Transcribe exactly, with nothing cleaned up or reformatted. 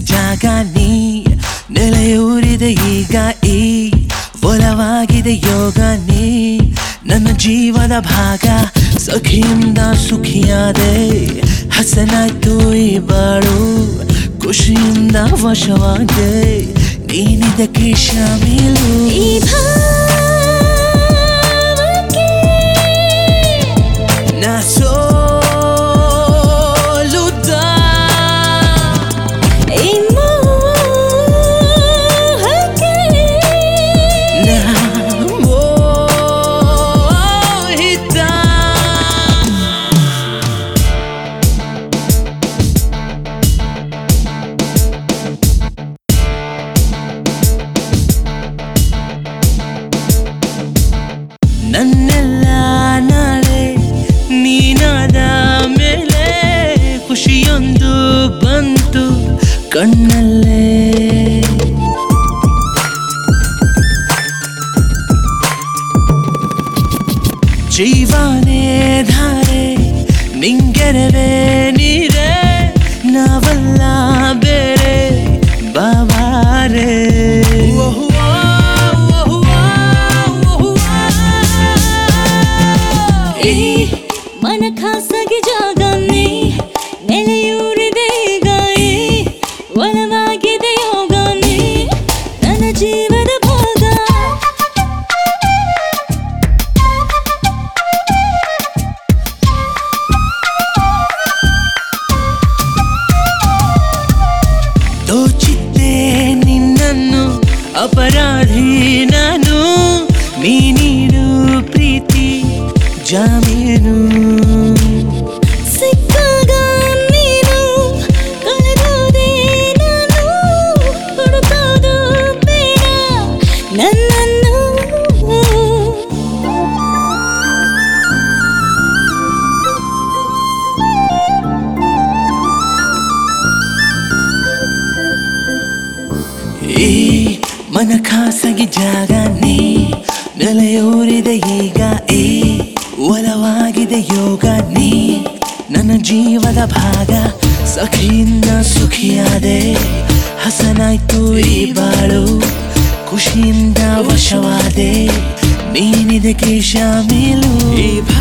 ಜಾಗ ನೀ ನೆಲೆಯೂರಿದೆ ಈಗ ಈ ಒಲವಾಗಿದೆ ಯೋಗ ನೀ ನನ್ನ ಜೀವದ ಭಾಗ ಸಖಿಯಿಂದ ಸುಖಿಯಾದೆ ಹಸನಾಯ್ತು ಈ ಬಾಳು ಖುಷಿಯಿಂದ ವಶವಾದೆ ನೀನಿದಕ್ಕೆ ಶಾಮೀಲು ಈ ಭಾವಕ್ಕೆ ನಾ ಸೋಲುತ್ತ ಈ ಮೋಹಕ್ಕೆ ನಾ ಮೋಹಿತ ನನ್ನೆಲ್ಲ ನಾಳೆ ನೀನಾದ ಮೇಲೆ ಖುಷಿಯೊಂದು ಬಂತು ಕಣ್ಣಲ್ಲೇ ಜೀವನೇ ಧಾರೆ ನಿಂಗೆರವೇ ನೀರೇ ನಾವಲ್ಲ ಬೇರೆ ಬಾಬಾರೆ ಈ ಮನ ಖಾಸಗಿ ಜಾಗ ನೀ ನೆಲೆಯೂರಿದೆ ಈಗ ಈ ಒಲವಾಗಿದೆ ಯೋಗ ನೀ ನನ್ನ ಜೀವದ ಭಾಗ ದೋಚಿದ್ದೆ ನಿನ್ನನ್ನು ಅಪರಾಧಿ ನಾನು ನೀ ನೀಡು ಪ್ರೀತಿ ಜಾಮೀನು ಸಿಕ್ಕಾಗ ನೀನು ಕಳೆದೋದೆ ನಾನು ಹುಡುಕೋದು ಬೇಡ ನನ್ನನ್ನು ಈ ಮನ ಖಾಸಗಿ ಜಾಗ ನೀ ನೆಲೆಯೂರಿದೆ ಈಗ ಈ ಒಲವಾಗಿದೆ ಯೋಗ ನೀ ನನ್ನ ಜೀವದ ಭಾಗ ಸಖಿಯಿಂದ ಸುಖಿಯಾದೆ ಹಸನಾಯ್ತು ಈ ಬಾಳು ಖುಷಿಯಿಂದ ವಶವಾದೆ ನೀನಿದಕ್ಕೆ ಶಾಮೀಲು ಈ